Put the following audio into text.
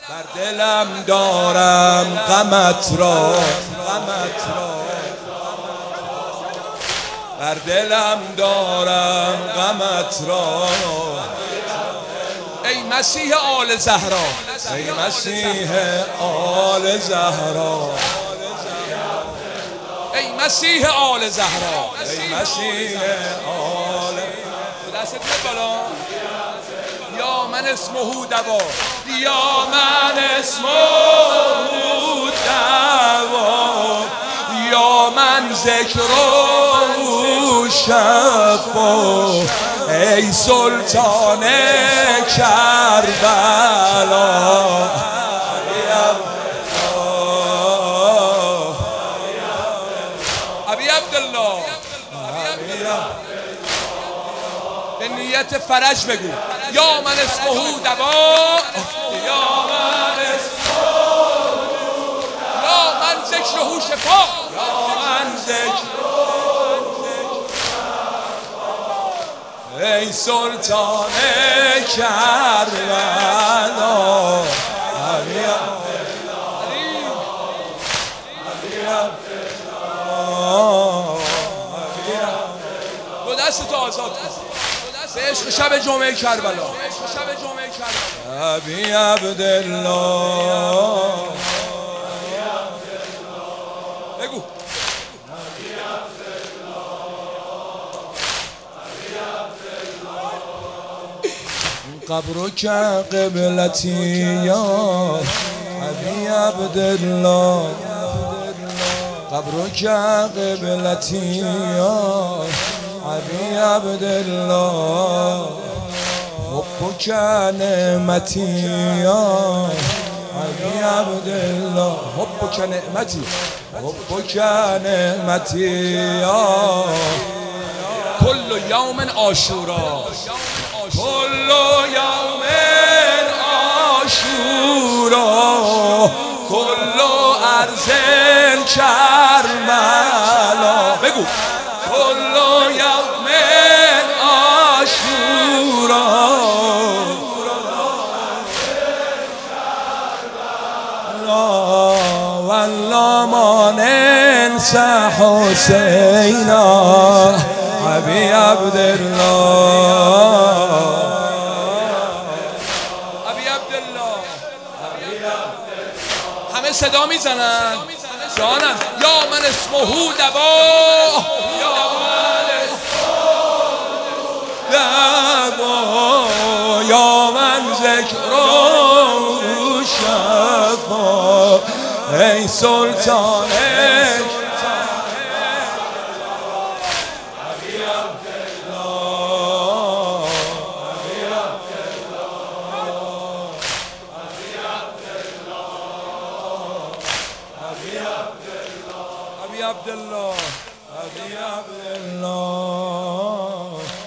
بر دلم دارم غمت را، بر دلم دارم غمت را. ای مسیح آل زهرا، ای مسیح آل زهرا، ای مسیح آل زهرا، ای مسیح آل. دستت بالا. یا من اسمه دوا، یا من اسمه دوا، یا من ذکره شفا. ای سلطان کربلا، ابی عبدالله، به نیت فرج بگو. یا من اسمه دوا، یا من اسمه، یا من ذکره شفا، یا من ذکره. ای سلطان کربلا، ابی عبدالله، دستتو آزاد کن به عشق شب جمعه کربلا. ابی عبدالله، بگو. قبرک قبلتی یا ابی عبدالله، قبرک قبلتی یا ابی عبدالله، حبک نعمتی یا ابی عبدالله، حبک نعمتی، حبک نعمتی یا. کل یوم عاشورا، کل یوم عاشورا، کل ارض کربلا. بگو. کل یوم عاشورا، والله ما ننسى حسینا، ابی عبدالله، ابی عبدالله. همه صدا میزنن جانم. یا من اسمه دوا، یا من اسمه دوا، یا من ذکره شفا. ای سلطان ابی عبدالله، ابی عبدالله.